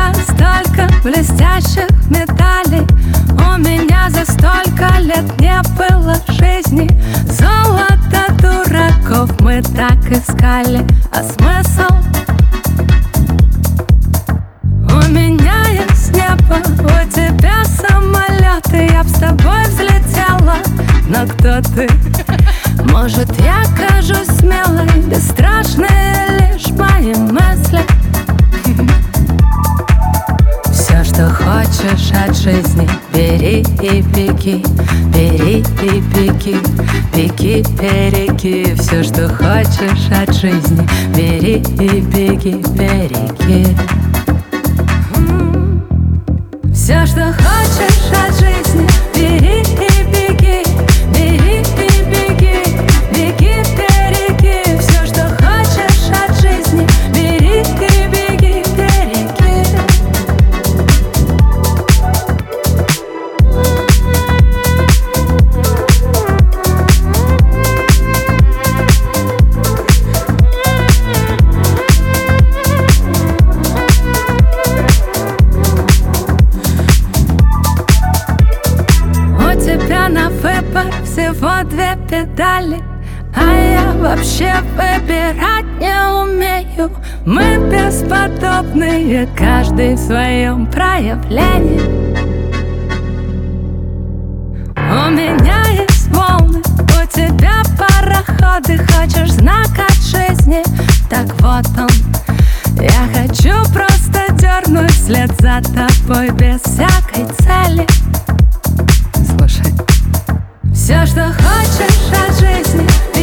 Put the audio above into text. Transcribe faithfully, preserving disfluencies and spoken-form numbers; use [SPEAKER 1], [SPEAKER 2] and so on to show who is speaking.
[SPEAKER 1] тебя столько блестящих медалей. У меня за столько лет не было жизни. Золото дураков мы так искали. А смысл? У меня есть небо, у тебя самолеты. Я б с тобой взлетела, но кто ты? Может, я кажусь смелой, бесстрашные лишь мои мысли. Все, что хочешь от жизни, бери и беги, бери и беги, беги, береги. Все, что хочешь от жизни, бери и беги, береги. Все, что хочешь от жизни, бери и беги, бери и беги, беги, береги. Все, что хочешь от жизни, бери и беги, береги. На выбор всего две педали, а я вообще выбирать не умею. Мы бесподобные, каждый в своем проявлении. У меня есть волны, у тебя пароходы. Хочешь знак от жизни? Так вот он. Я хочу просто дернуть вслед за тобой без всякой цели. Слушай. Все, что хочешь от жизни,